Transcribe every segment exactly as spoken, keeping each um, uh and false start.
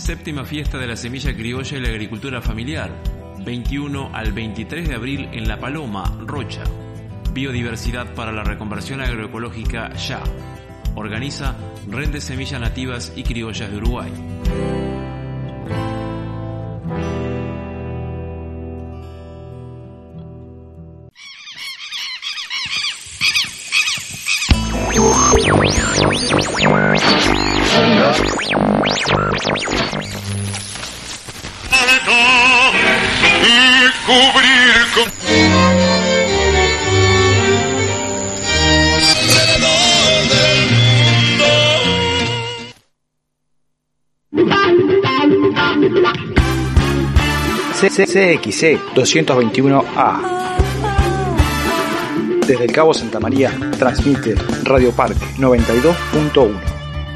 Séptima fiesta de la semilla criolla y la agricultura familiar, veintiuno al veintitrés de abril en La Paloma, Rocha. Biodiversidad para la reconversión agroecológica ya. Organiza Red de Semillas Nativas y Criollas de Uruguay. Y cubrir con C X C doscientos veintiuno A. Desde el Cabo Santa María transmite Radio Parque noventa y dos punto uno.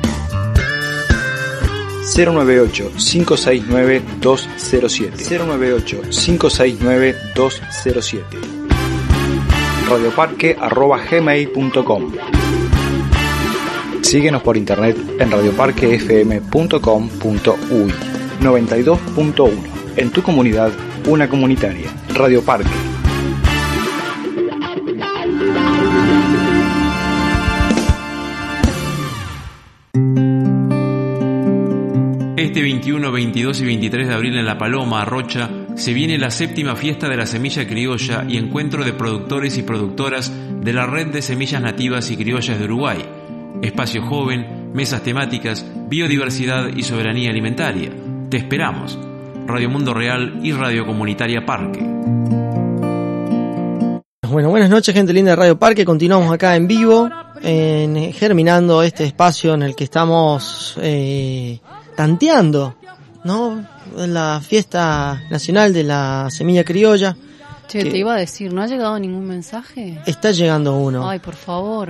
cero nueve ocho, cinco seis nueve, dos cero siete. cero nueve ocho, cinco seis nueve, dos cero siete. radioparque arroba gmail punto com. Síguenos por internet en radioparque f m punto com punto u y. noventa y dos punto uno. En tu comunidad, una comunitaria. Radio Parque. Este veintiuno, veintidós y veintitrés de abril en La Paloma, Rocha, se viene la séptima fiesta de la semilla criolla y encuentro de productores y productoras de la Red de Semillas Nativas y Criollas de Uruguay. Espacio joven, mesas temáticas, biodiversidad y soberanía alimentaria. Te esperamos. Radio Mundo Real y Radio Comunitaria Parque. Bueno, buenas noches, gente linda de Radio Parque. Continuamos acá en vivo, en, germinando este espacio en el que estamos eh, tanteando, ¿no? La fiesta nacional de la semilla criolla. Che, te iba a decir, ¿no ha llegado ningún mensaje? Está llegando uno. Ay, por favor.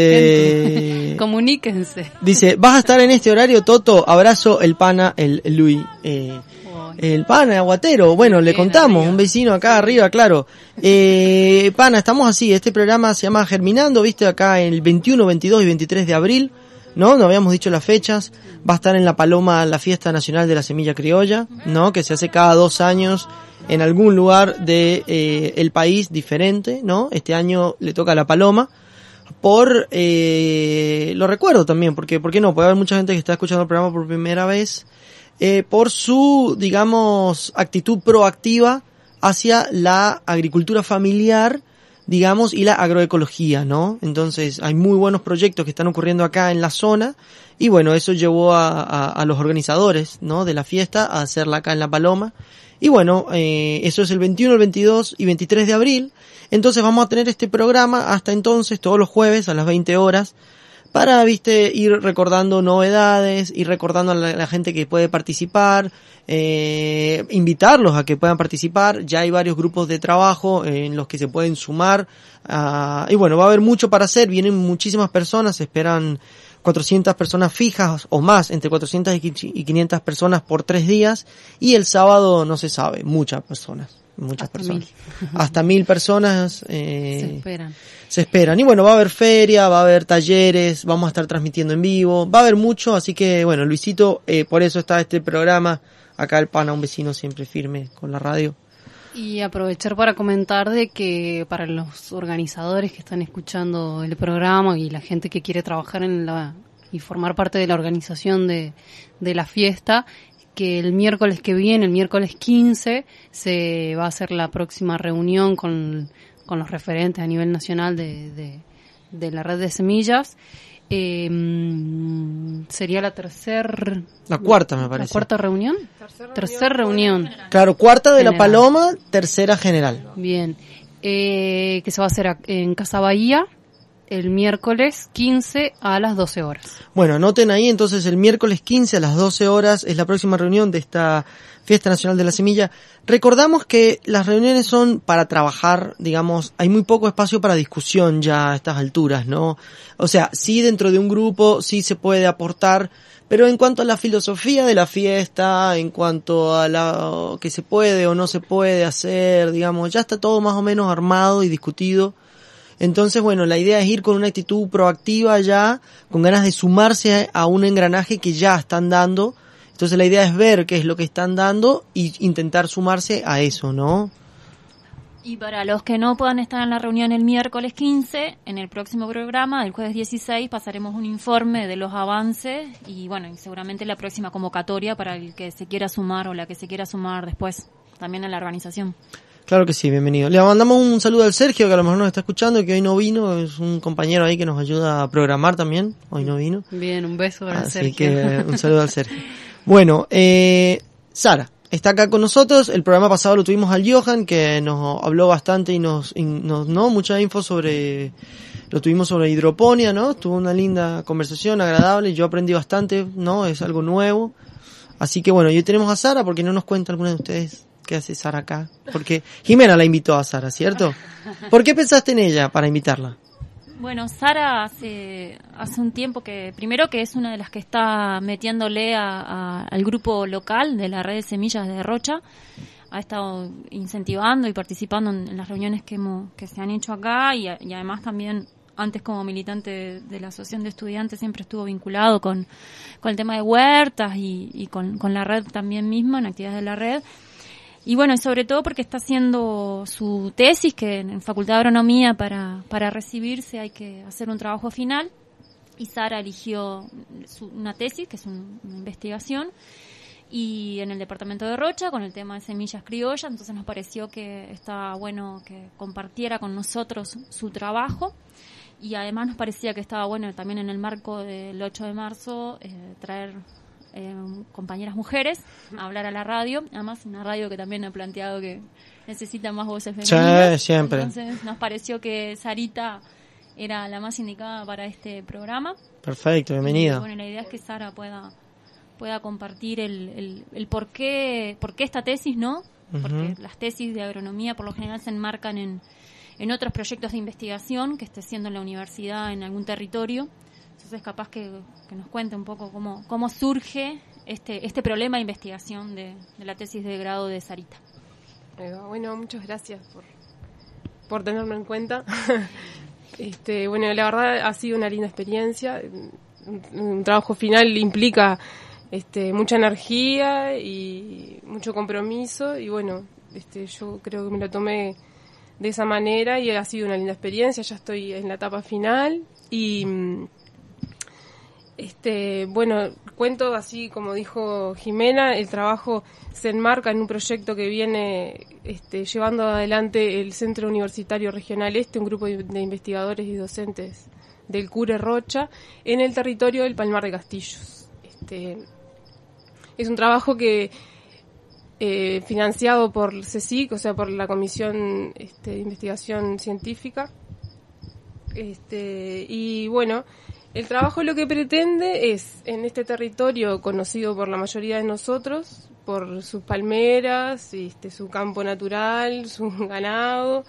Dice... Comuníquense. Dice, ¿vas a estar en este horario, Toto? Abrazo, el pana, el, el Luis. Eh, el pana, aguatero. Bueno, le contamos, arriba. Un vecino acá arriba, claro. Eh, pana, estamos así. Este programa se llama Germinando, viste, acá el veintiuno, veintidós y veintitrés de abril. ¿No? No habíamos dicho las fechas. Va a estar en La Paloma la fiesta nacional de la semilla criolla, ¿no? Que se hace cada dos años en algún lugar de eh, el país diferente, ¿no? Este año le toca a La Paloma. Por, eh, lo recuerdo también, porque, ¿por qué no? Puede haber mucha gente que está escuchando el programa por primera vez, eh, por su, digamos, actitud proactiva hacia la agricultura familiar, digamos, y la agroecología, ¿no? Entonces, hay muy buenos proyectos que están ocurriendo acá en la zona, y bueno, eso llevó a, a, a los organizadores, ¿no? De la fiesta a hacerla acá en La Paloma. Y bueno, eh, eso es el veintiuno, el veintidós y veintitrés de abril. Entonces vamos a tener este programa hasta entonces, todos los jueves a las veinte horas, para, viste, ir recordando novedades, ir recordando a la, a la gente que puede participar, eh, invitarlos a que puedan participar. Ya hay varios grupos de trabajo en los que se pueden sumar. Uh, y bueno, va a haber mucho para hacer, vienen muchísimas personas, se esperan cuatrocientas personas fijas o más, entre cuatrocientas y quinientas personas por tres días, y el sábado no se sabe, muchas personas, muchas Hasta personas. Mil. Hasta mil personas eh, se esperan. Se esperan. Y bueno, va a haber feria, va a haber talleres, vamos a estar transmitiendo en vivo, va a haber mucho, así que bueno, Luisito, eh, por eso está este programa, acá el pana, un vecino siempre firme con la radio. Y aprovechar para comentar de que para los organizadores que están escuchando el programa y la gente que quiere trabajar en la y formar parte de la organización de, de la fiesta, que el miércoles que viene, el miércoles quince, se va a hacer la próxima reunión con, con los referentes a nivel nacional de, de, de la red de semillas. Eh, sería la tercera... La cuarta, me parece. ¿La cuarta reunión? Tercera, tercera reunión. Claro, cuarta de general. La Paloma, tercera general. Bien. Eh, que se va a hacer en Casa Bahía el miércoles quince a las doce horas. Bueno, anoten ahí, entonces el miércoles quince a las doce horas es la próxima reunión de esta Fiesta Nacional de la Semilla. Recordamos que las reuniones son para trabajar, digamos, hay muy poco espacio para discusión ya a estas alturas, ¿no? O sea, sí dentro de un grupo, sí se puede aportar, pero en cuanto a la filosofía de la fiesta, en cuanto a la que se puede o no se puede hacer, digamos, ya está todo más o menos armado y discutido. Entonces, bueno, la idea es ir con una actitud proactiva ya, con ganas de sumarse a un engranaje que ya están dando Entonces la idea es ver qué es lo que están dando y intentar sumarse a eso, ¿no? Y para los que no puedan estar en la reunión el miércoles quince, en el próximo programa, el jueves dieciséis, pasaremos un informe de los avances y bueno, y seguramente la próxima convocatoria para el que se quiera sumar o la que se quiera sumar después, también en la organización. Claro que sí, bienvenido. Le mandamos un saludo al Sergio, que a lo mejor nos está escuchando, que hoy no vino, es un compañero ahí que nos ayuda a programar también, hoy no vino. Bien, un beso para Así Sergio. que un saludo al Sergio. Bueno, eh, Sara está acá con nosotros. El programa pasado lo tuvimos al Johan, que nos habló bastante y nos, y nos no mucha info sobre, lo tuvimos sobre hidroponía, ¿no? Tuvo una linda conversación, agradable, yo aprendí bastante, ¿no? Es algo nuevo. Así que bueno, hoy tenemos a Sara, porque no nos cuenta alguna de ustedes qué hace Sara acá. Porque Jimena la invitó a Sara, ¿cierto? ¿Por qué pensaste en ella para invitarla? Bueno, Sara hace, hace un tiempo que, primero que es una de las que está metiéndole a, a, al grupo local de la red de semillas de Rocha, ha estado incentivando y participando en, en las reuniones que, hemos, que se han hecho acá y, y además también antes como militante de, de la asociación de estudiantes siempre estuvo vinculado con, con el tema de huertas y, y con, con la red también misma, en actividades de la red. Y bueno, sobre todo porque está haciendo su tesis, que en Facultad de Agronomía para, para recibirse hay que hacer un trabajo final. Y Sara eligió su, una tesis, que es un, una investigación, y en el departamento de Rocha, con el tema de semillas criollas. Entonces nos pareció que estaba bueno que compartiera con nosotros su trabajo. Y además nos parecía que estaba bueno también en el marco del ocho de marzo eh, traer... Eh, compañeras mujeres a hablar a la radio, además una radio que también ha planteado que necesita más voces femeninas. Sí, siempre. Entonces nos pareció que Sarita era la más indicada para este programa. Perfecto, bienvenida. Y, bueno, la idea es que Sara pueda pueda compartir el, el, el por qué, por qué esta tesis, ¿no? Uh-huh. Porque las tesis de agronomía por lo general se enmarcan en, en otros proyectos de investigación que esté haciendo en la universidad en algún territorio. Entonces capaz que, que nos cuente un poco cómo, cómo surge este, este problema de investigación de, de la tesis de grado de Sarita. Bueno, muchas gracias por, por tenerme en cuenta. este, bueno, la verdad ha sido una linda experiencia. Un, un trabajo final implica este, mucha energía y mucho compromiso y bueno, este, yo creo que me lo tomé de esa manera y ha sido una linda experiencia. Ya estoy en la etapa final y... Este, bueno, cuento así como dijo Jimena, el trabajo se enmarca en un proyecto que viene este, llevando adelante el Centro Universitario Regional Este, un grupo de investigadores y docentes del CURE Rocha, en el territorio del Palmar de Castillos. Este, es un trabajo que eh, financiado por CSIC, o sea, por la Comisión este, de Investigación Científica. Este, y bueno, el trabajo lo que pretende es, en este territorio conocido por la mayoría de nosotros, por sus palmeras, este, su campo natural, su ganado,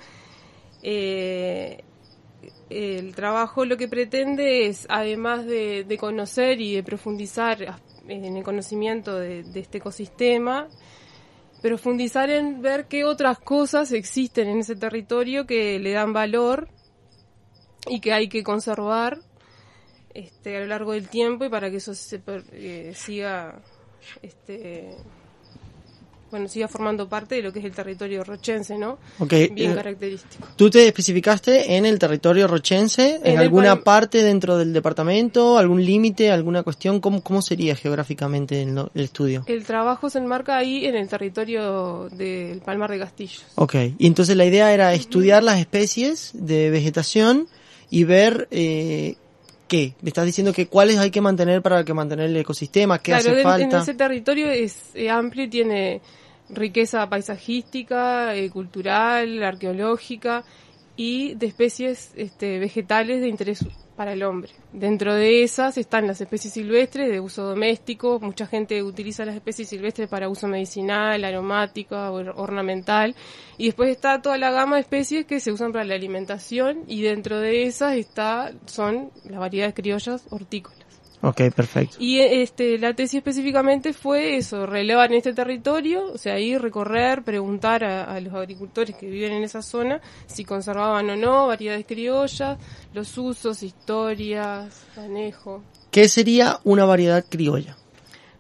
eh, el trabajo lo que pretende es, además de, de conocer y de profundizar en el conocimiento de, de este ecosistema, profundizar en ver qué otras cosas existen en ese territorio que le dan valor y que hay que conservar Este, a lo largo del tiempo y para que eso se eh, siga este bueno siga formando parte de lo que es el territorio rochense, ¿no? Okay. Bien eh, característico. ¿Tú te especificaste en el territorio rochense? ¿En, ¿En alguna parte dentro del departamento? ¿Algún límite? ¿Alguna cuestión? ¿Cómo, cómo sería geográficamente el, el estudio? El trabajo se enmarca ahí en el territorio del Palmar de Castillos. Ok, y entonces la idea era estudiar las especies de vegetación y ver... Eh, ¿Qué? Me estás diciendo que cuáles hay que mantener para que mantener el ecosistema, qué claro, hace en, falta. En ese territorio es eh, amplio y tiene riqueza paisajística, eh, cultural, arqueológica y de especies este, vegetales de interés para el hombre. Dentro de esas están las especies silvestres de uso doméstico. Mucha gente utiliza las especies silvestres para uso medicinal, aromático, ornamental. Y después está toda la gama de especies que se usan para la alimentación y dentro de esas está son las variedades criollas hortícolas. Ok, perfecto. Y este la tesis específicamente fue eso, relevar en este territorio, o sea, ir, recorrer, preguntar a, a los agricultores que viven en esa zona si conservaban o no variedades criollas, los usos, historias, manejo. ¿Qué sería una variedad criolla?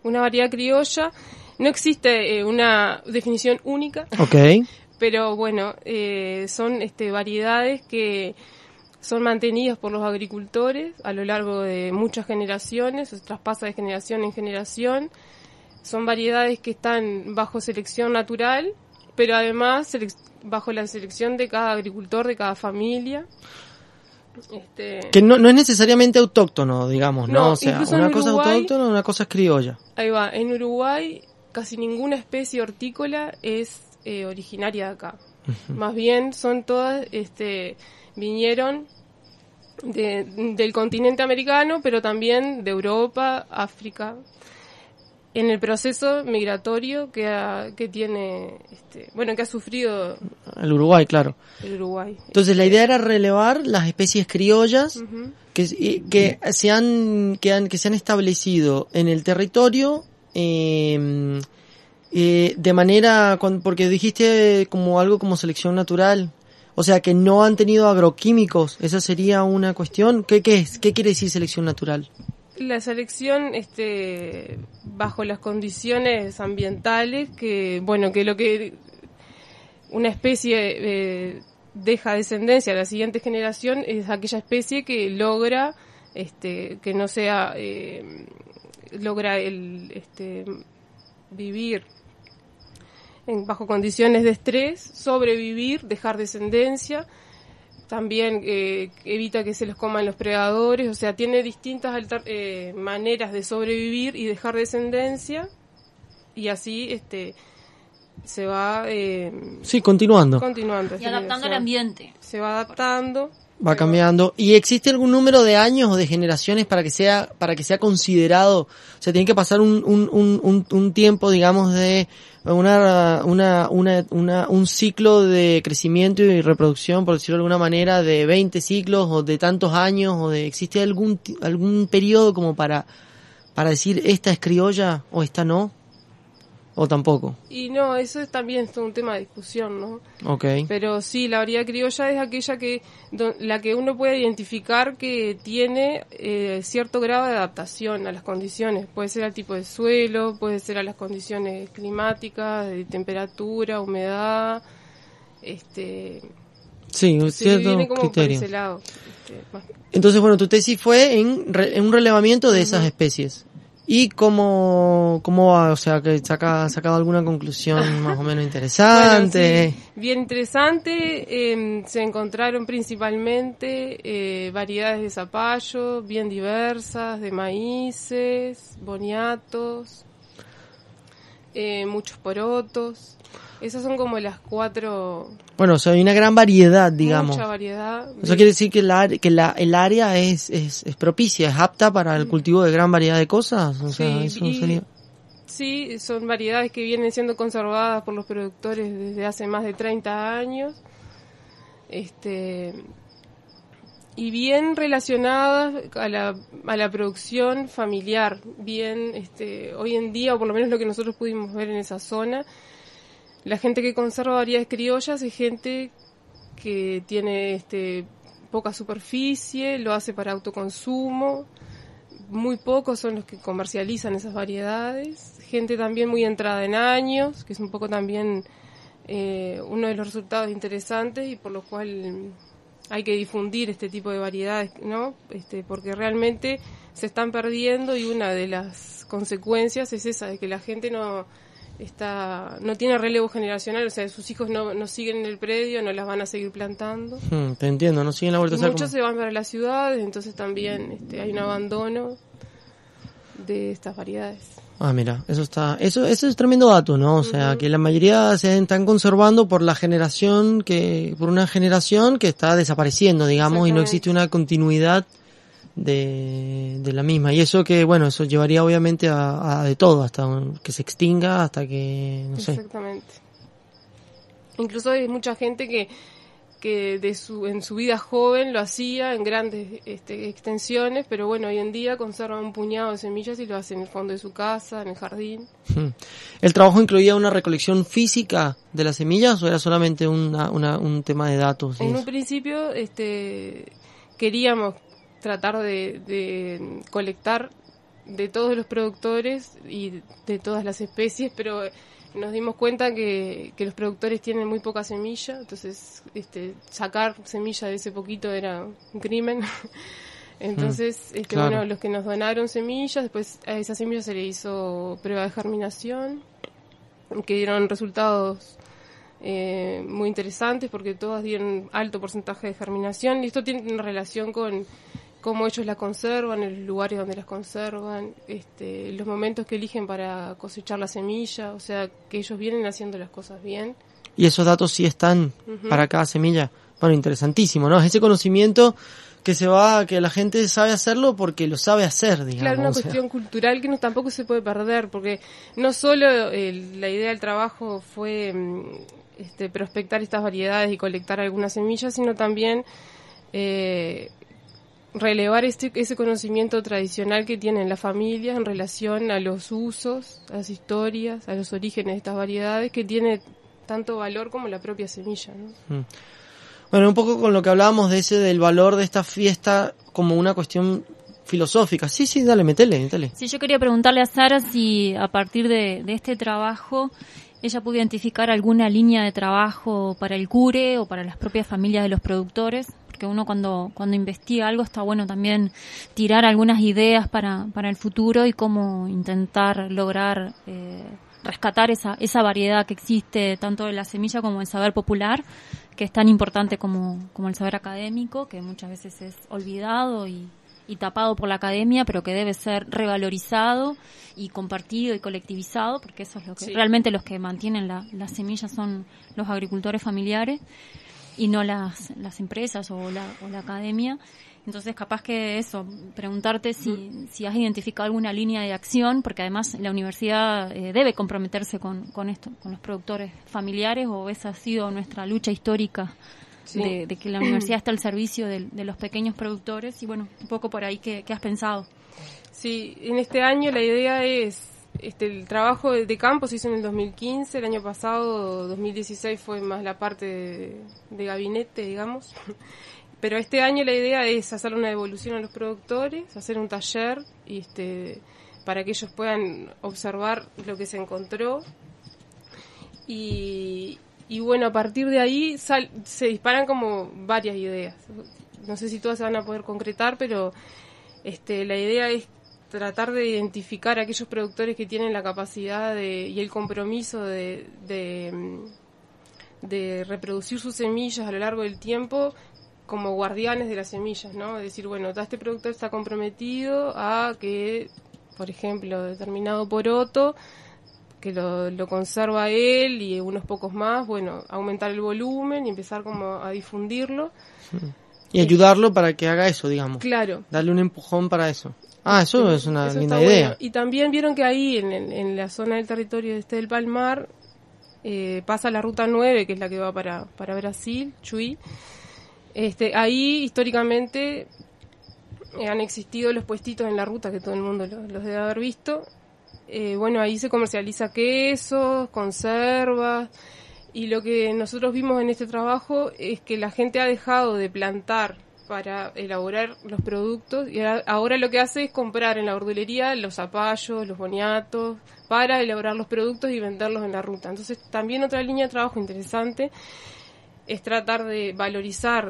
una variedad criolla. No existe eh, una definición única, Okay. pero bueno, eh, son este, variedades que son mantenidas por los agricultores a lo largo de muchas generaciones, se traspasa de generación en generación. Son variedades que están bajo selección natural, pero además selec- bajo la selección de cada agricultor, de cada familia. Este, Que no, no es necesariamente autóctono, digamos, ¿no? No, O sea, incluso en una cosa es Uruguay- autóctona, una cosa es criolla. Ahí va, en Uruguay casi ninguna especie hortícola es eh, originaria de acá. Más bien son todas, este, vinieron de, del continente americano, pero también de Europa, África, en el proceso migratorio que, ha, que tiene, este, bueno, que ha sufrido El Uruguay, claro. el Uruguay. Entonces la idea era relevar las especies criollas Ujú. que, y- que se han que han que se han establecido en el territorio eh, eh, de manera con- porque dijiste como algo como selección natural, o sea que no han tenido agroquímicos. Esa sería una cuestión. ¿Qué qué es? ¿Qué quiere decir selección natural? La selección, este, bajo las condiciones ambientales, que, bueno, que lo que una especie eh, deja descendencia a la siguiente generación es aquella especie que logra, este, que no sea, eh, logra el, este, vivir en, bajo condiciones de estrés, sobrevivir, dejar descendencia. También eh, evita que se los coman los predadores, o sea, tiene distintas alter- eh, maneras de sobrevivir y dejar descendencia, y así este se va eh, Sí, continuando. continuando. Y adaptando al ambiente. Se va adaptando. Va cambiando. ¿Y existe algún número de años o de generaciones para que sea para que sea considerado? O sea, tiene que pasar un un un un, un tiempo, digamos, de una una una una un ciclo de crecimiento y reproducción, por decirlo de alguna manera, de veinte ciclos o de tantos años, o de existe algún ti- algún periodo como para para decir esta es criolla o esta no, o tampoco. Y no, eso es también todo un tema de discusión, ¿no? Okay. Pero sí, la variedad criolla es aquella que do- la que uno puede identificar que tiene eh, cierto grado de adaptación a las condiciones. Puede ser al tipo de suelo, puede ser a las condiciones climáticas, de temperatura, humedad, este, Sí, un sí, cierto viene como por criterio. ese lado. Este, más- Entonces, bueno, tu tesis fue en, re- en un relevamiento de esas especies. ¿Y cómo, cómo va? O sea, que saca, sacado alguna conclusión más o menos interesante. Bueno, sí, bien interesante. eh, se encontraron principalmente eh, variedades de zapallo, bien diversas, de maíces, boniatos, eh, muchos porotos. Esas son como las cuatro. Bueno, o sea, hay una gran variedad, digamos. Mucha variedad. Eso quiere decir que, la, que la, el área es, es, es propicia, es apta para el cultivo de gran variedad de cosas. O sea, Sí, eso y- sería... Sí, son variedades que vienen siendo conservadas por los productores desde hace más de treinta años. Este y bien relacionadas a la, a la producción familiar, bien este hoy en día, o por lo menos lo que nosotros pudimos ver en esa zona, la gente que conserva variedades criollas es gente que tiene este poca superficie, lo hace para autoconsumo. Muy pocos son los que comercializan esas variedades. Gente también muy entrada en años, que es un poco también eh, uno de los resultados interesantes y por lo cual hay que difundir este tipo de variedades, ¿no? Este, porque realmente se están perdiendo y una de las consecuencias es esa, de que la gente no está no tiene relevo generacional, o sea, sus hijos no, no siguen en el predio, no las van a seguir plantando. Hmm, te entiendo, no siguen la vuelta Y a hacer muchos como- se van para las ciudades, entonces también este, hay un abandono de estas variedades. Ah, mira, eso está, eso, eso es tremendo dato, ¿no? O sea, que la mayoría se están conservando por la generación que, por una generación que está desapareciendo, digamos, y no Exactamente. existe una continuidad de, de la misma. Y eso que, bueno, eso llevaría obviamente a, a de todo, hasta que se extinga, hasta que, no sé. Exactamente. Incluso hay mucha gente que que de su en su vida joven lo hacía en grandes este, extensiones, pero bueno, hoy en día conserva un puñado de semillas y lo hace en el fondo de su casa, en el jardín. Hmm. ¿El trabajo incluía una recolección física de las semillas o era solamente una, una, un tema de datos? y En eso? un principio este queríamos tratar de, de colectar de todos los productores y de todas las especies, pero nos dimos cuenta que, que los productores tienen muy poca semilla, entonces este, sacar semilla de ese poquito era un crimen. Entonces, mm, este, claro. bueno, los que nos donaron semillas, después a esa semilla se le hizo prueba de germinación, que dieron resultados eh, muy interesantes porque todas dieron alto porcentaje de germinación, y esto tiene una relación con cómo ellos las conservan, en los lugares donde las conservan, este, los momentos que eligen para cosechar la semilla, o sea, que ellos vienen haciendo las cosas bien. Y esos datos sí están uh-huh. para cada semilla. Bueno, interesantísimo, ¿no? Ese conocimiento que se va, que la gente sabe hacerlo porque lo sabe hacer, digamos. Claro, una o sea. cuestión cultural que no tampoco se puede perder, porque no solo el, la idea del trabajo fue este, prospectar estas variedades y colectar algunas semillas, sino también eh, relevar este, ese conocimiento tradicional que tienen las familias en relación a los usos, a las historias, a los orígenes de estas variedades, que tiene tanto valor como la propia semilla, ¿no? Mm. Bueno, un poco con lo que hablábamos de ese, del valor de esta fiesta como una cuestión filosófica. Sí, sí, dale, metele, metele. Sí, yo quería preguntarle a Sara si a partir de, de este trabajo ella pudo identificar alguna línea de trabajo para el cure o para las propias familias de los productores, porque uno cuando cuando investiga algo está bueno también tirar algunas ideas para para el futuro y cómo intentar lograr eh, rescatar esa esa variedad que existe tanto de la semilla como del saber popular, que es tan importante como como el saber académico, que muchas veces es olvidado y y tapado por la academia, pero que debe ser revalorizado y compartido y colectivizado, porque eso es lo que sí. realmente los que mantienen la, las semillas son los agricultores familiares y no las las empresas o la o la academia. Entonces, capaz que eso, preguntarte si mm. si has identificado alguna línea de acción, porque además la universidad eh, debe comprometerse con con esto, con los productores familiares, o esa ha sido nuestra lucha histórica. Sí. De, de que la universidad está al servicio de, de los pequeños productores, y bueno, un poco por ahí, ¿qué, qué has pensado? Sí, en este año la idea es, este el trabajo de, de campo se hizo en el dos mil quince, el año pasado, dos mil dieciséis, fue más la parte de, de gabinete, digamos, pero este año la idea es hacer una devolución a los productores, hacer un taller y este para que ellos puedan observar lo que se encontró, y Y bueno, a partir de ahí sal, se disparan como varias ideas. No sé si todas se van a poder concretar, pero este, la idea es tratar de identificar a aquellos productores que tienen la capacidad de, y el compromiso de, de, de reproducir sus semillas a lo largo del tiempo como guardianes de las semillas, ¿no? Es decir, bueno, este productor está comprometido a que, por ejemplo, determinado poroto, que lo, lo conserva él y unos pocos más, bueno, aumentar el volumen y empezar como a difundirlo. Y ayudarlo para que haga eso, digamos. Claro. Darle un empujón para eso. Ah, eso sí, es una eso linda idea. Bueno. Y también vieron que ahí, en, en, en la zona del territorio este del Palmar, eh, pasa la ruta nueve, que es la que va para, para Brasil, Chuy. Este, ahí, históricamente, eh, han existido los puestitos en la ruta, que todo el mundo los, los debe haber visto. Eh, bueno, ahí se comercializa quesos, conservas, y lo que nosotros vimos en este trabajo es que la gente ha dejado de plantar para elaborar los productos, y ahora lo que hace es comprar en la verdulería los zapallos, los boniatos, para elaborar los productos y venderlos en la ruta. Entonces, también otra línea de trabajo interesante es tratar de valorizar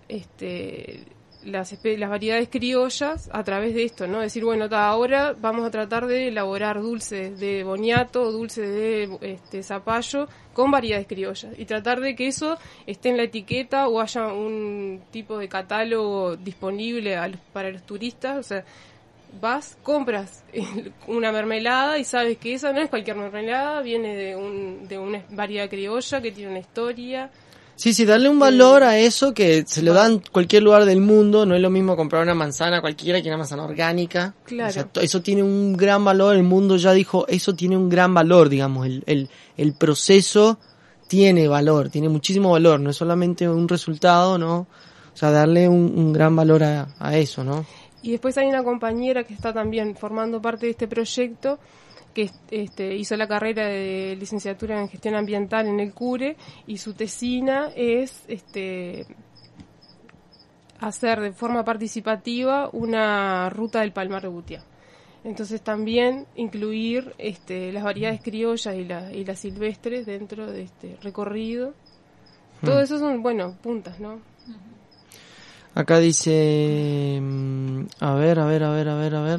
este Las, las variedades criollas a través de esto, ¿no? Decir, bueno, ta, ahora vamos a tratar de elaborar dulces de boniato, dulces de este, zapallo con variedades criollas, y tratar de que eso esté en la etiqueta o haya un tipo de catálogo disponible a los, para los turistas. O sea, vas, compras una mermelada y sabes que esa no es cualquier mermelada, viene de, un, de una variedad criolla que tiene una historia. Sí, sí, darle un valor a eso que se lo da en cualquier lugar del mundo. No es lo mismo comprar una manzana cualquiera que una manzana orgánica. Claro. O sea, eso tiene un gran valor. El mundo ya dijo, eso tiene un gran valor, digamos. El, el, el proceso tiene valor, tiene muchísimo valor. No es solamente un resultado, ¿no? O sea, darle un, un gran valor a, a eso, ¿no? Y después hay una compañera que está también formando parte de este proyecto, que este, hizo la carrera de licenciatura en gestión ambiental en el CURE, y su tesina es este, hacer de forma participativa una ruta del Palmar de Butiá. Entonces también incluir este, las variedades criollas y, la, y las silvestres dentro de este recorrido. Hmm. Todo eso son, bueno, puntas, ¿no? Acá dice, a ver, a ver, a ver, a ver, a ver.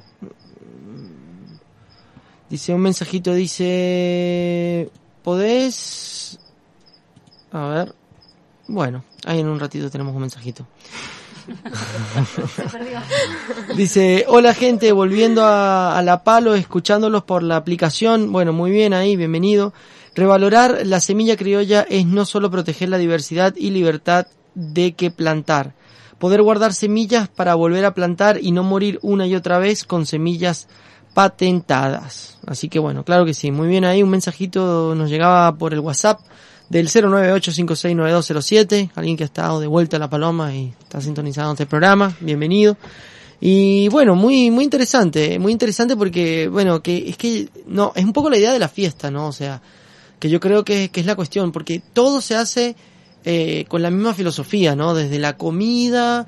Dice un mensajito, dice, ¿podés? A ver, bueno, ahí en un ratito tenemos un mensajito. Dice, hola gente, volviendo a, a La Palo, escuchándolos por la aplicación. Bueno, muy bien ahí, bienvenido. Revalorar la semilla criolla es no solo proteger la diversidad y libertad de que plantar, poder guardar semillas para volver a plantar y no morir una y otra vez con semillas patentadas. Así que bueno, claro que sí, muy bien ahí, un mensajito nos llegaba por el WhatsApp del cero nueve ocho cinco seis nueve dos cero siete, alguien que ha estado de vuelta a La Paloma y está sintonizado en este programa, bienvenido. Y bueno, muy muy interesante, muy interesante porque, bueno, que es que, no, es un poco la idea de la fiesta, ¿no? O sea, que yo creo que, que es la cuestión, porque todo se hace eh, con la misma filosofía, ¿no? Desde la comida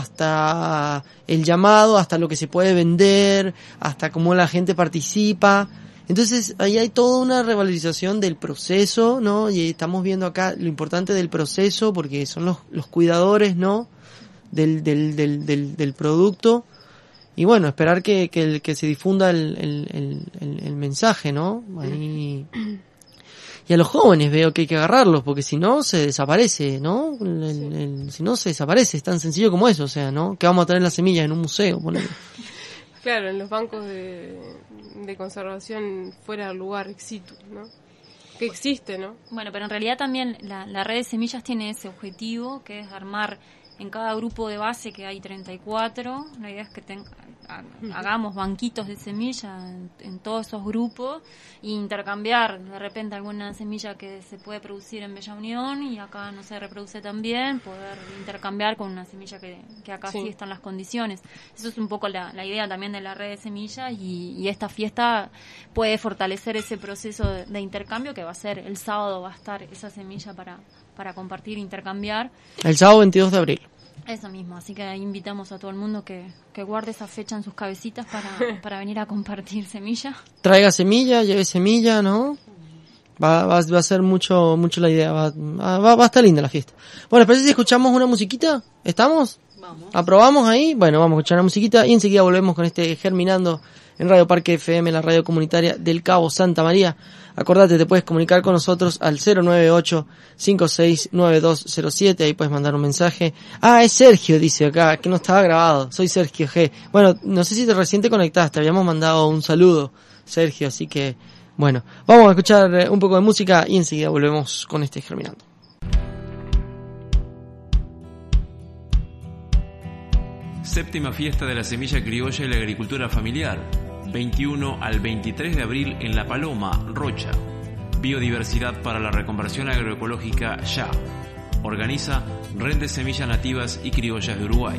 hasta el llamado, hasta lo que se puede vender, hasta cómo la gente participa. Entonces ahí hay toda una revalorización del proceso, ¿no? Y estamos viendo acá lo importante del proceso porque son los, los cuidadores, ¿no? Del, del, del, del, del producto. Y bueno, esperar que, que, el, que se difunda el, el, el, el mensaje, ¿no? Ahí. Y a los jóvenes veo que hay que agarrarlos porque si no se desaparece, ¿no? El, el, el, si no se desaparece, es tan sencillo como eso, o sea, ¿no? Que vamos a tener las semillas en un museo, ponele. Claro, en los bancos de, de conservación fuera del lugar ex situ, ¿no? Que existe, ¿no? Bueno, pero en realidad también la, la red de semillas tiene ese objetivo, que es armar en cada grupo de base, que hay treinta y cuatro, la idea es que ten, ha, hagamos banquitos de semilla en, en todos esos grupos e intercambiar de repente alguna semilla que se puede producir en Bella Unión y acá no se reproduce también, poder intercambiar con una semilla que, que acá sí. sí están las condiciones. Eso es un poco la, la idea también de la red de semillas y, y esta fiesta puede fortalecer ese proceso de, de intercambio que va a ser el sábado, va a estar esa semilla para, para compartir, intercambiar. El sábado veintidós de abril. Eso mismo, así que invitamos a todo el mundo que, que guarde esa fecha en sus cabecitas para, para venir a compartir semilla. Traiga semilla, lleve semilla, ¿no? Va, va, va a ser mucho mucho la idea, va, va, va a estar linda la fiesta. Bueno, ¿parece si escuchamos una musiquita? ¿Estamos? Vamos. ¿Aprobamos ahí? Bueno, vamos a escuchar una musiquita y enseguida volvemos con este Germinando en Radio Parque F M, la radio comunitaria del Cabo Santa María. Acordate, te puedes comunicar con nosotros al cero nueve ocho cinco seis nueve dos cero siete, ahí puedes mandar un mensaje. Ah, es Sergio, dice acá, que no estaba grabado, soy Sergio G. Bueno, no sé si te recién te conectaste, habíamos mandado un saludo, Sergio, así que, bueno, vamos a escuchar un poco de música y enseguida volvemos con este Germinando. Séptima fiesta de la semilla criolla y la agricultura familiar, veintiuno al veintitrés de abril en La Paloma, Rocha. Biodiversidad para la reconversión agroecológica ya. Organiza Red de Semillas Nativas y Criollas de Uruguay.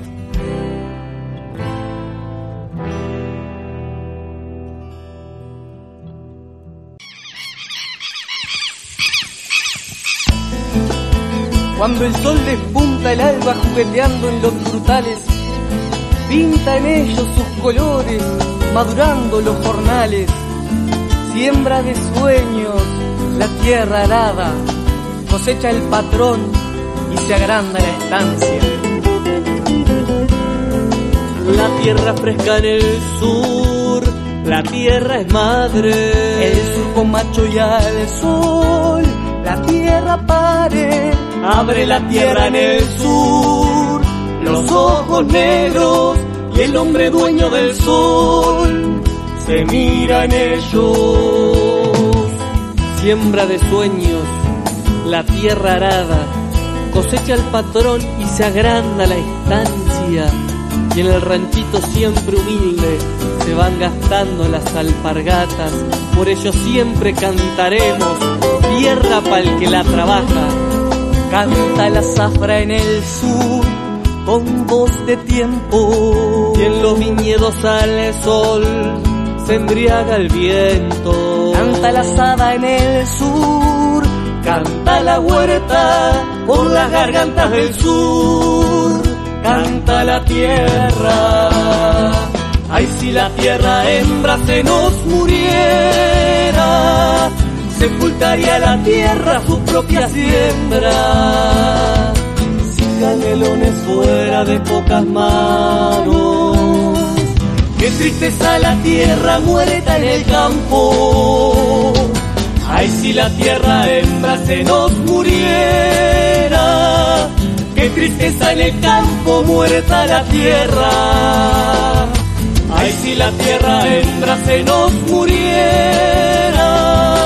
Cuando el sol despunta el alba jugueteando en los frutales, pinta en ellos sus colores, madurando los jornales. Siembra de sueños la tierra arada, cosecha el patrón y se agranda la estancia. La tierra fresca en el sur, la tierra es madre. El surco macho y al sol, la tierra pare. Abre la tierra en el sur, los ojos negros y el hombre dueño del sol se mira en ellos. Siembra de sueños la tierra arada, cosecha el patrón y se agranda la estancia. Y en el ranchito siempre humilde se van gastando las alpargatas. Por ello siempre cantaremos tierra pa'l que la trabaja. Canta la zafra en el sur con voz de tiempo, y en los viñedos al sol se embriaga el viento. Canta la asada en el sur, canta la huerta por las gargantas del sur, canta la tierra Ay, si la tierra hembra se nos muriera, sepultaría la tierra su propia siembra. Si Canelones fuera de pocas manos, qué tristeza la tierra muerta en el campo. Ay, si la tierra hembra se nos muriera, qué tristeza en el campo muerta la tierra. Ay, si la tierra hembra se nos muriera.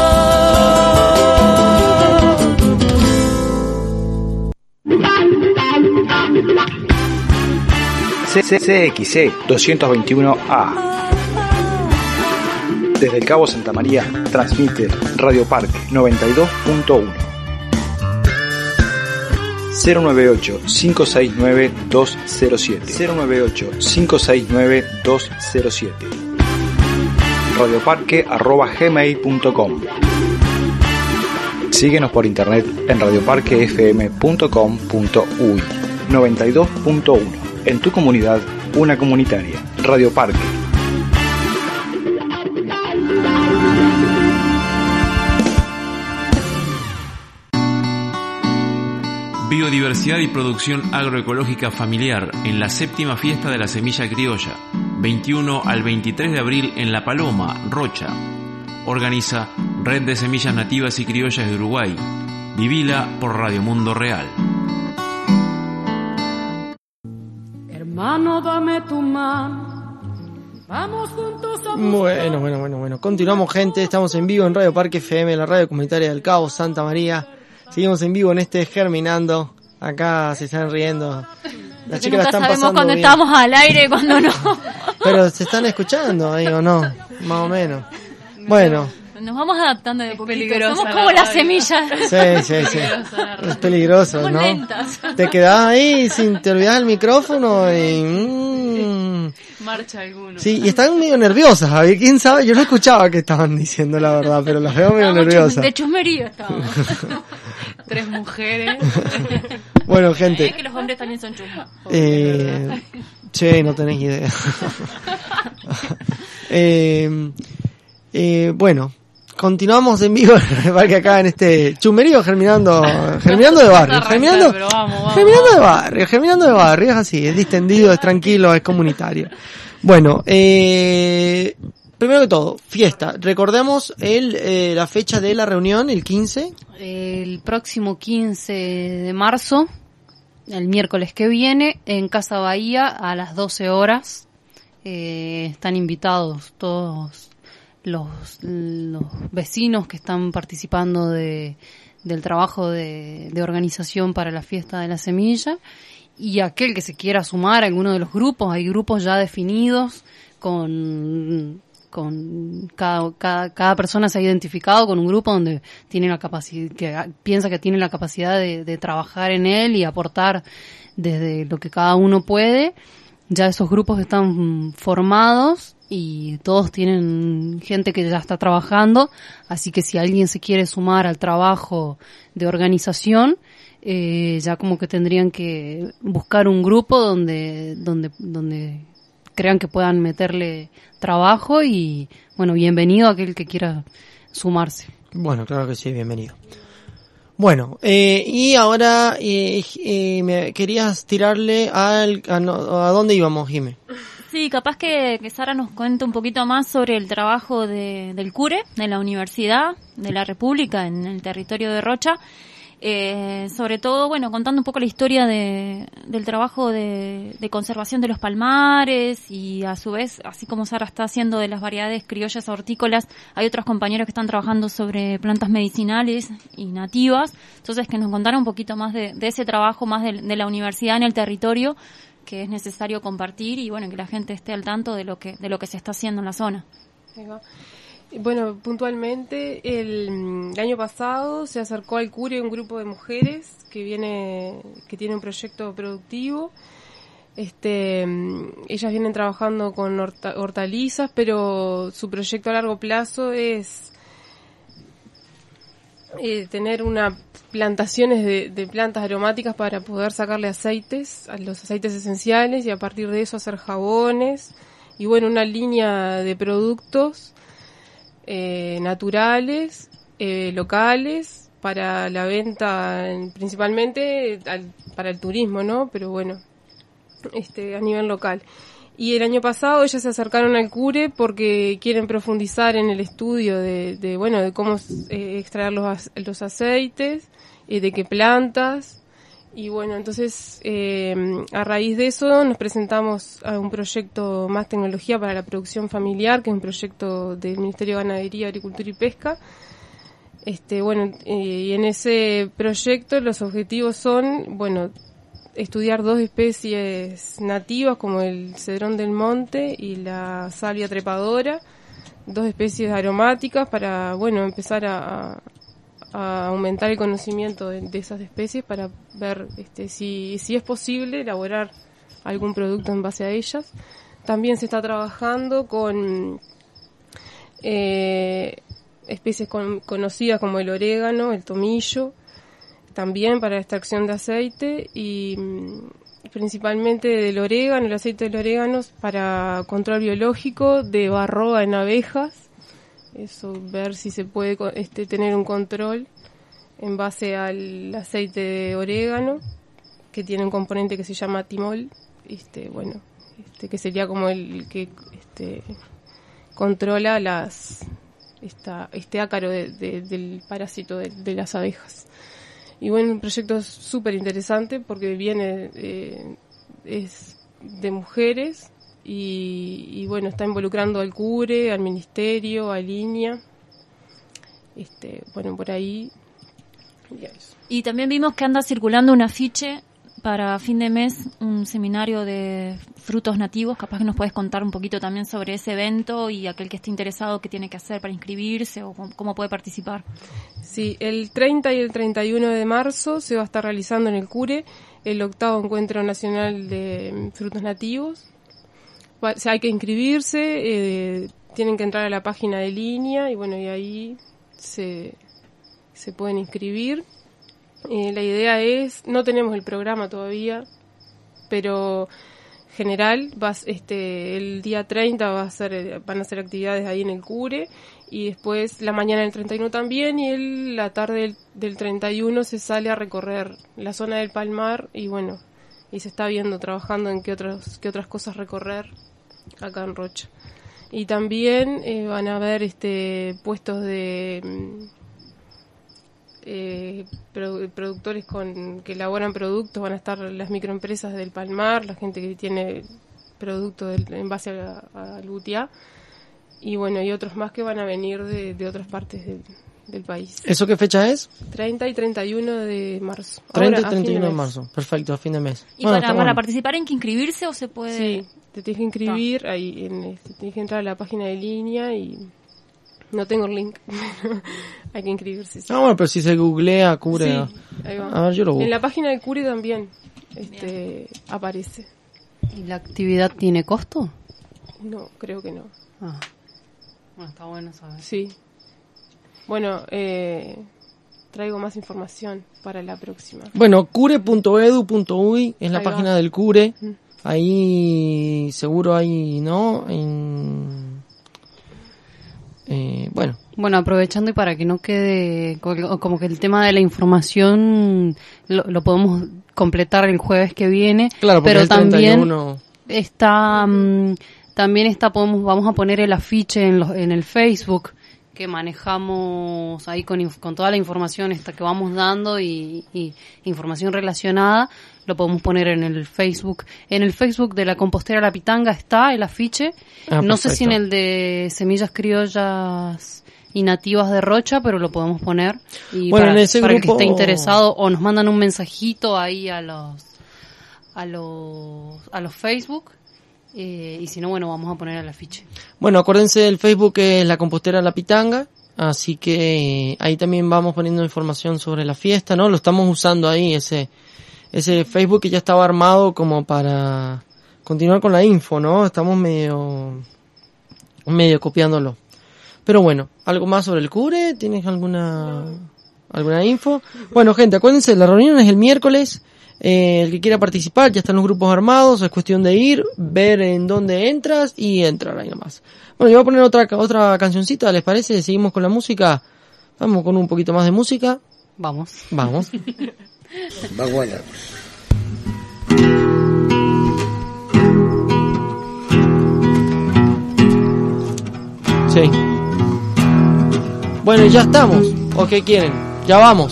C X C doscientos veintiuno A. Desde el Cabo Santa María transmite Radio Parque noventa y dos punto uno. cero nueve ocho, cinco seis nueve, dos cero siete. cero nueve ocho, cinco seis nueve, dos cero siete. radioparque arroba gmail punto com. Síguenos por internet en radioparque f m punto com punto u y. noventa y dos punto uno. En tu comunidad, una comunitaria. Radio Parque. Biodiversidad y producción agroecológica familiar en la séptima fiesta de la semilla criolla, veintiuno al veintitrés de abril en La Paloma, Rocha. Organiza Red de Semillas Nativas y Criollas de Uruguay. Vivila por Radio Mundo Real. Hermano, dame tu mano, vamos juntos a buscar. Bueno, bueno, bueno, bueno. Continuamos, gente. Estamos en vivo en Radio Parque F M, la radio comunitaria del Cabo Santa María. Seguimos en vivo en este Germinando. Acá se están riendo. Las chicas la están sabemos pasando cuando bien. estamos al aire y cuando no. Pero se están escuchando ahí o no, más o menos. Bueno. Nos vamos adaptando de poquito. Peligrosa Somos la como las radio. semillas. Sí, sí, sí. Es peligroso, Somos ¿no? lentas. Te quedás ahí sin te olvidás el micrófono y... Mm. Marcha alguno. Sí, y están medio nerviosas, a ver, quién sabe, yo no escuchaba qué estaban diciendo la verdad, pero las veo medio Estábamos nerviosas. De chusmería estábamos. Tres mujeres. Bueno, gente. Es que los hombres también son chusmos. Eh, che, no tenés idea. eh, eh, bueno, continuamos en vivo que acá en este chumerío germinando, germinando de barrio, germinando, Pero vamos, vamos, germinando vamos. de barrio, germinando de barrio, es así, es distendido, es tranquilo, es comunitario. Bueno, eh, primero que todo, fiesta. Recordemos el, eh, la fecha de la reunión, el quince. El próximo quince de marzo, el miércoles que viene, en Casa Bahía a las doce horas. Eh, están invitados todos los, los vecinos que están participando de, del trabajo de, de organización para la fiesta de la semilla. Y aquel que se quiera sumar a alguno de los grupos, hay grupos ya definidos con, con cada, cada, cada persona se ha identificado con un grupo donde tiene la capacidad, que piensa que tiene la capacidad de, de trabajar en él y aportar desde lo que cada uno puede. Ya esos grupos están formados y todos tienen gente que ya está trabajando, así que si alguien se quiere sumar al trabajo de organización, eh, ya como que tendrían que buscar un grupo donde, donde, donde crean que puedan meterle trabajo y, bueno, bienvenido a aquel que quiera sumarse. Bueno, claro que sí, bienvenido. Bueno, eh, y ahora eh, eh, me querías tirarle al, a, no, a dónde íbamos, Jimé. Sí, capaz que, que Sara nos cuente un poquito más sobre el trabajo de, del CURE, de la Universidad de la República en el territorio de Rocha. Eh, sobre todo, bueno, contando un poco la historia de, del trabajo de, de conservación de los palmares y a su vez, así como Sara está haciendo de las variedades criollas hortícolas, hay otros compañeros que están trabajando sobre plantas medicinales y nativas. Entonces, que nos contara un poquito más de, de ese trabajo más de, de la universidad en el territorio que es necesario compartir y bueno, que la gente esté al tanto de lo que, de lo que se está haciendo en la zona. Ahí va. Bueno, puntualmente, el, el año pasado se acercó al CURE un grupo de mujeres que viene, que tiene un proyecto productivo. Este, ellas vienen trabajando con horta, hortalizas, pero su proyecto a largo plazo es eh, tener una plantaciones de, de plantas aromáticas para poder sacarle aceites, a los aceites esenciales y a partir de eso hacer jabones y bueno, una línea de productos eh, naturales, eh, locales, para la venta, principalmente al, para el turismo, ¿no? Pero bueno, este a nivel local. Y el año pasado ellas se acercaron al CURE porque quieren profundizar en el estudio de, de bueno, de cómo eh, extraer los, los aceites, eh, de qué plantas. Y bueno, entonces eh, a raíz de eso nos presentamos a un proyecto Más Tecnología para la Producción Familiar, que es un proyecto del Ministerio de Ganadería, Agricultura y Pesca. Este, bueno, eh, y en ese proyecto los objetivos son, bueno, estudiar dos especies nativas como el cedrón del monte y la salvia trepadora, dos especies aromáticas para, bueno, empezar a, a aumentar el conocimiento de, de esas especies para ver este, si, si es posible elaborar algún producto en base a ellas. También se está trabajando con eh, especies con, conocidas como el orégano, el tomillo, también para la extracción de aceite y principalmente del orégano, el aceite del orégano para control biológico de varroa en abejas. Eso, ver si se puede este, tener un control en base al aceite de orégano, que tiene un componente que se llama timol, este, bueno, este, que sería como el que este, controla las esta, este ácaro de, de, del parásito de, de las abejas. Y bueno, un proyecto súper interesante porque viene, eh, es de mujeres y, y bueno, está involucrando al CURE, al Ministerio, a Línea, este, bueno, por ahí. Y, eso. Y también vimos que anda circulando un afiche para fin de mes, un seminario de frutos nativos. Capaz que nos puedes contar un poquito también sobre ese evento y aquel que esté interesado, qué tiene que hacer para inscribirse o cómo puede participar. Sí, el treinta y el treinta y uno de marzo se va a estar realizando en el CURE el octavo Encuentro Nacional de Frutos Nativos. O sea, hay que inscribirse, eh, tienen que entrar a la página de Línea y bueno, y ahí se, se pueden inscribir. Eh, la idea es, no tenemos el programa todavía, pero general, vas, este, el día treinta va a ser, van a hacer actividades ahí en el CURE y después la mañana del treinta y uno también y el, la tarde del, del treinta y uno se sale a recorrer la zona del Palmar y bueno, y se está viendo, trabajando en qué otras, qué otras cosas recorrer acá en Rocha. Y también eh, van a haber este, puestos de... Eh, produ- productores con que elaboran productos, van a estar las microempresas del Palmar, la gente que tiene productos del, en base al butiá y bueno, y otros más que van a venir de, de otras partes del, del país. ¿Eso qué fecha es? treinta y treinta y uno de marzo. treinta Ahora, y treinta y uno de, de marzo, perfecto, a fin de mes. ¿Y bueno, para, para bueno. participar hay que inscribirse o se puede...? Sí, te tienes que inscribir, no. ahí en, este, tienes que entrar a la página de Línea y... No tengo el link. Hay que inscribirse. Sí. Ah, bueno, pero si se googlea CURE. Sí, ahí va. A ver, yo lo busco. En la página de CURE también este, aparece. ¿Y la actividad tiene costo? No, creo que no. Ah. Bueno, está bueno saber. Sí. Bueno, eh, traigo más información para la próxima. Bueno, cure punto edu punto uy es la ahí página va. del CURE. Mm. Ahí seguro hay, ¿no? En... Eh, bueno. Bueno, aprovechando y para que no quede como que el tema de la información lo, lo podemos completar el jueves que viene, claro, pero el también treinta y uno... está um, también está podemos vamos a poner el afiche en los, en el Facebook que manejamos ahí con con toda la información esta que vamos dando y, y información relacionada. Lo podemos poner en el Facebook. En el Facebook de la Compostera La Pitanga está el afiche. Ah, no sé perfecto. si en el de Semillas Criollas y Nativas de Rocha, pero lo podemos poner. Y bueno, para, en ese para grupo... el que esté interesado, o nos mandan un mensajito ahí a los a los a los Facebook. Eh, y si no, bueno, vamos a poner el afiche. Bueno, acuérdense del Facebook que es la Compostera La Pitanga. Así que eh, ahí también vamos poniendo información sobre la fiesta, ¿no? Lo estamos usando ahí, ese... Ese Facebook que ya estaba armado como para continuar con la info, ¿no? Estamos medio medio copiándolo. Pero bueno, ¿algo más sobre el CURE? ¿Tienes alguna alguna info? Bueno, gente, acuérdense, la reunión es el miércoles Eh, el que quiera participar, ya están los grupos armados, es cuestión de ir, ver en dónde entras y entrar ahí nomás. Bueno, yo voy a poner otra otra cancioncita, ¿les parece? Seguimos con la música. Vamos con un poquito más de música. Vamos. Vamos. Va bueno. Sí. Bueno, y ya estamos. ¿O qué quieren? Ya vamos.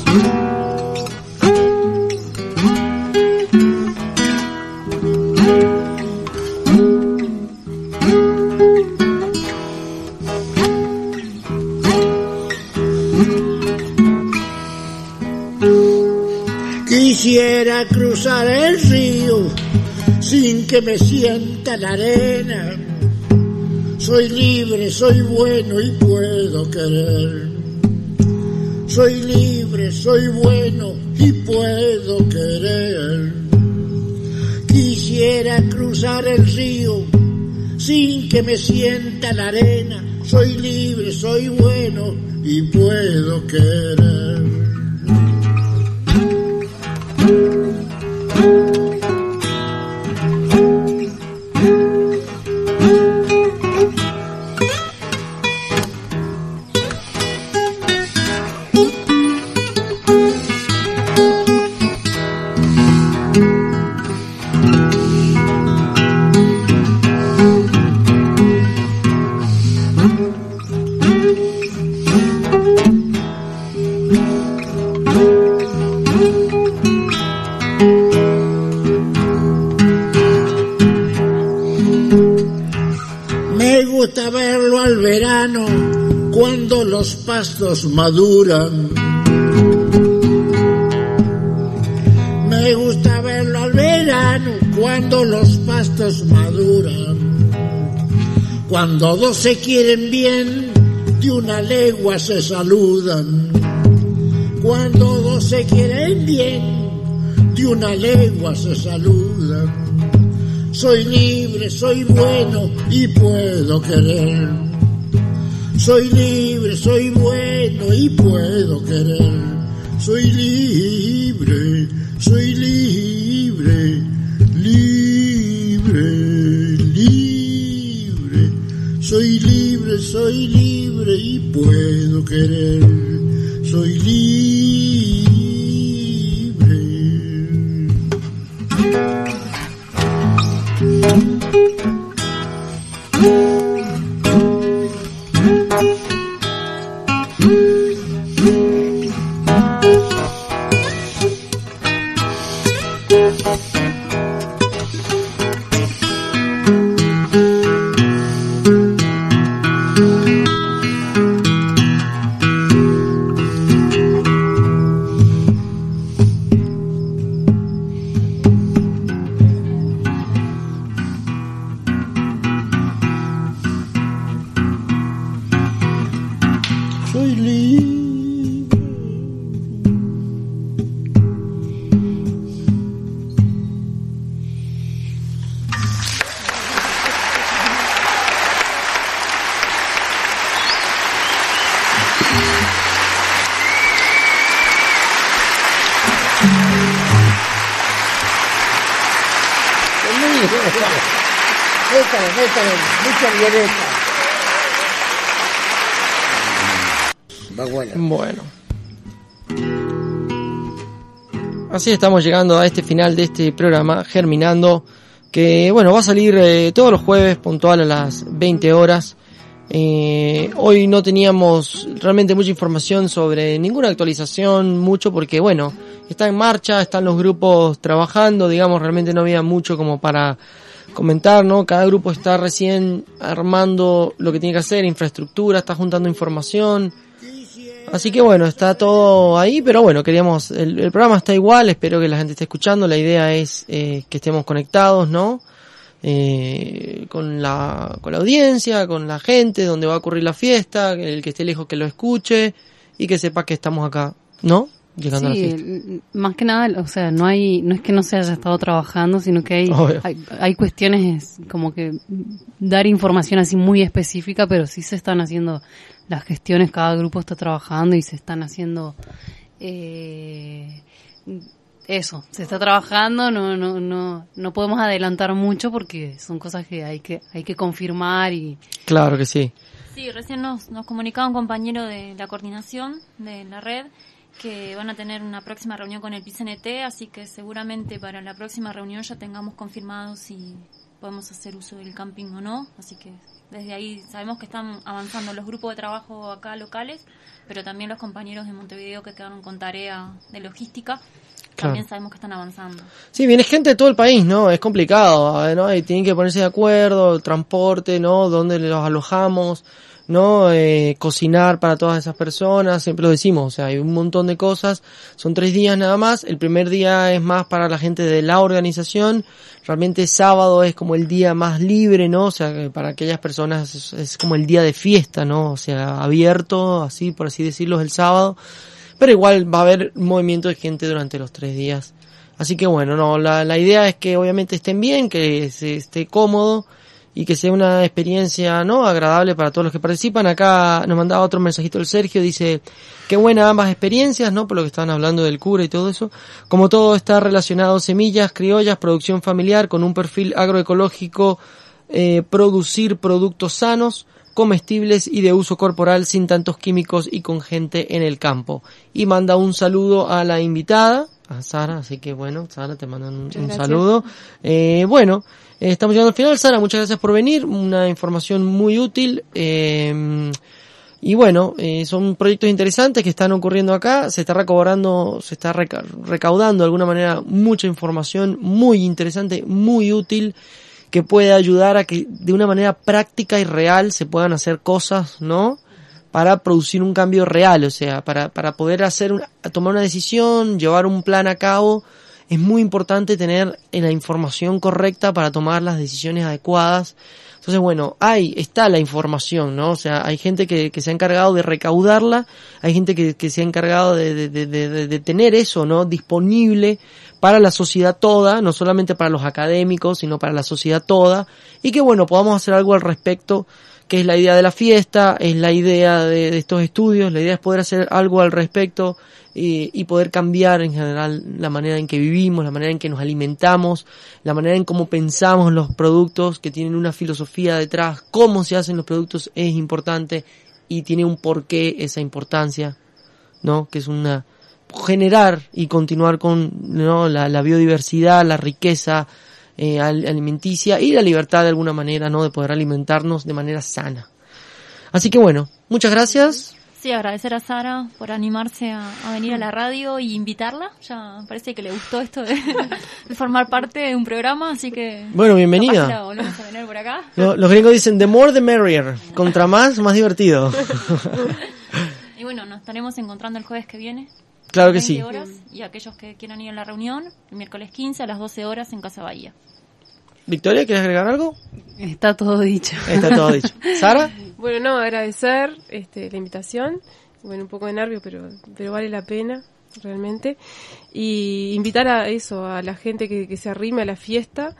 Quisiera cruzar el río sin que me sienta la arena. Soy libre, soy bueno y puedo querer. Soy libre, soy bueno y puedo querer. Quisiera cruzar el río sin que me sienta la arena. Soy libre, soy bueno y puedo querer. Cuando los pastos maduran, me gusta verlo al verano. Cuando los pastos maduran, cuando dos se quieren bien, de una legua se saludan. Cuando dos se quieren bien, de una legua se saludan. Soy libre, soy bueno y puedo querer. Soy libre, soy bueno y puedo querer. Soy libre, soy libre, libre, libre. Soy libre, soy libre y puedo querer. Soy libre. Bueno, así estamos llegando a este final de este programa Germinando, que bueno, va a salir eh, todos los jueves puntual a las veinte horas. Eh, hoy no teníamos realmente mucha información sobre ninguna actualización, mucho porque bueno, está en marcha, están los grupos trabajando, digamos, realmente no había mucho como para comentar, ¿no? Cada grupo está recién armando lo que tiene que hacer, infraestructura, está juntando información. Así que bueno, está todo ahí, pero bueno, queríamos, el, el programa está igual, espero que la gente esté escuchando, la idea es eh, que estemos conectados, ¿no? Eh, con la, con la audiencia, con la gente, donde va a ocurrir la fiesta, el que esté lejos que lo escuche y que sepa que estamos acá, ¿no? Llegando sí, a la fiesta. Más que nada, o sea, no hay, no es que no se haya estado trabajando, sino que hay, hay, hay cuestiones como que dar información así muy específica, pero sí se están haciendo las gestiones, cada grupo está trabajando y se están haciendo eh, eso, se está trabajando, no, no, no, no podemos adelantar mucho porque son cosas que hay que, hay que confirmar y. Claro que sí. Sí, recién nos, nos comunicaba un compañero de la coordinación de la red que van a tener una próxima reunión con el P C N T, así que seguramente para la próxima reunión ya tengamos confirmado si podemos hacer uso del camping o no, así que desde ahí sabemos que están avanzando los grupos de trabajo acá locales, pero también los compañeros de Montevideo que quedaron con tarea de logística, también Claro. sabemos que están avanzando. Sí, viene gente de todo el país, ¿no? Es complicado, ¿no? Y tienen que ponerse de acuerdo, el transporte, ¿no? Dónde los alojamos, ¿no? Eh, cocinar para todas esas personas, siempre lo decimos, o sea, hay un montón de cosas, son tres días nada más, el primer día es más para la gente de la organización, realmente sábado es como el día más libre, ¿no? O sea, que para aquellas personas es, es como el día de fiesta, ¿no? O sea, abierto, así, por así decirlo, el sábado, pero igual va a haber movimiento de gente durante los tres días. Así que bueno, no, la, la idea es que obviamente estén bien, que se esté cómodo y que sea una experiencia, ¿no? Agradable para todos los que participan. Acá nos mandaba otro mensajito el Sergio, dice, qué buena ambas experiencias, ¿no? Por lo que estaban hablando del cura y todo eso. Como todo está relacionado, semillas, criollas, producción familiar, con un perfil agroecológico, eh, producir productos sanos, comestibles y de uso corporal sin tantos químicos y con gente en el campo. Y manda un saludo a la invitada, a Sara, así que bueno, Sara, te mandan un, un saludo. Eh, bueno, eh, estamos llegando al final. Sara, muchas gracias por venir, una información muy útil. Eh, y bueno, eh, son proyectos interesantes que están ocurriendo acá, se está recobrando, se está reca recaudando de alguna manera mucha información muy interesante, muy útil, que puede ayudar a que de una manera práctica y real se puedan hacer cosas, ¿no? Para producir un cambio real, o sea, para, para poder hacer una, tomar una decisión, llevar un plan a cabo, es muy importante tener la información correcta para tomar las decisiones adecuadas. Entonces, bueno, ahí está la información, ¿no? O sea, hay gente que, que se ha encargado de recaudarla, hay gente que, que se ha encargado de, de, de, de, de tener eso, ¿no? Disponible para la sociedad toda, no solamente para los académicos, sino para la sociedad toda, y que, bueno, podamos hacer algo al respecto, que es la idea de la fiesta, es la idea de, de estos estudios, la idea es poder hacer algo al respecto y, y poder cambiar en general la manera en que vivimos, la manera en que nos alimentamos, la manera en cómo pensamos los productos, que tienen una filosofía detrás, cómo se hacen los productos es importante y tiene un porqué esa importancia, ¿no? Que es una generar y continuar con, ¿no? la, la biodiversidad, la riqueza Eh, alimenticia y la libertad de alguna manera, ¿no? De poder alimentarnos de manera sana. Así que bueno, muchas gracias. Sí, agradecer a Sara por animarse a, a venir a la radio y invitarla. Ya parece que le gustó esto de, de formar parte de un programa, así que... Bueno, bienvenida. capaz la volvemos a venir por acá. Los, los gringos dicen, the more the merrier. Contra más, más divertido. Y bueno, nos estaremos encontrando el jueves que viene. Claro que sí. Horas, y aquellos que quieran ir a la reunión, el miércoles quince a las doce horas en Casa Bahía. Victoria, ¿quieres agregar algo? Está todo dicho. Está todo dicho. ¿Sara? Bueno, no, agradecer este, la invitación. Bueno, un poco de nervio, pero, pero vale la pena, realmente. Y invitar a eso, a la gente que, que se arrime a la fiesta,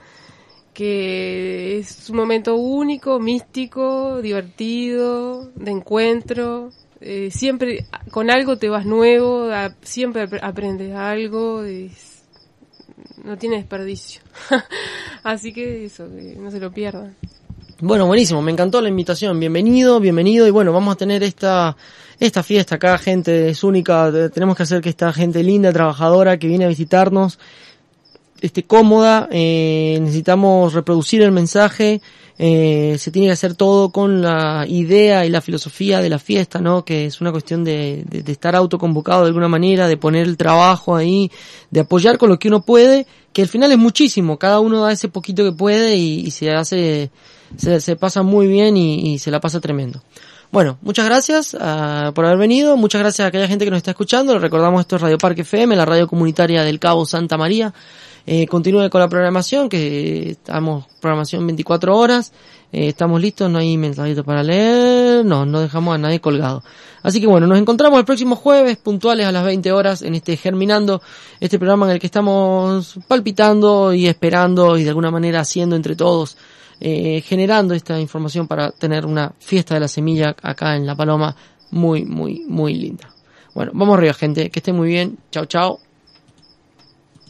que es un momento único, místico, divertido, de encuentro. Eh, siempre con algo te vas nuevo, a, siempre ap aprendes algo, es, no tiene desperdicio. Así que eso, que no se lo pierdan. Bueno, buenísimo, me encantó la invitación, bienvenido, bienvenido, y bueno, vamos a tener esta esta fiesta acá, gente, es única, tenemos que hacer que esta gente linda, trabajadora, que viene a visitarnos, esté cómoda, eh, necesitamos reproducir el mensaje, eh, se tiene que hacer todo con la idea y la filosofía de la fiesta, ¿no? Que es una cuestión de, de, de estar autoconvocado de alguna manera, de poner el trabajo ahí, de apoyar con lo que uno puede, que al final es muchísimo, cada uno da ese poquito que puede y, y se hace, se, se pasa muy bien y, y se la pasa tremendo. Bueno, muchas gracias uh, por haber venido, muchas gracias a aquella gente que nos está escuchando, le recordamos esto es Radio Parque F M, la radio comunitaria del Cabo Santa María. Eh, continúe con la programación, que estamos programación veinticuatro horas, eh, estamos listos, no hay mensajitos para leer, no, no dejamos a nadie colgado. Así que bueno, nos encontramos el próximo jueves, puntuales a las veinte horas, en este Germinando, este programa en el que estamos palpitando y esperando y de alguna manera haciendo entre todos, eh, generando esta información para tener una fiesta de la semilla acá en La Paloma muy, muy, muy linda. Bueno, vamos arriba, gente, que estén muy bien, chao, chao.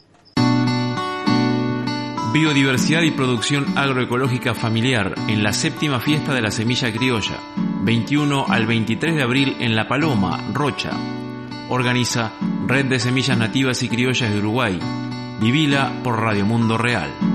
Biodiversidad y producción agroecológica familiar en la séptima fiesta de la semilla criolla, veintiuno al veintitrés de abril en La Paloma, Rocha. Organiza Red de Semillas Nativas y Criollas de Uruguay. Vivila por Radio Mundo Real.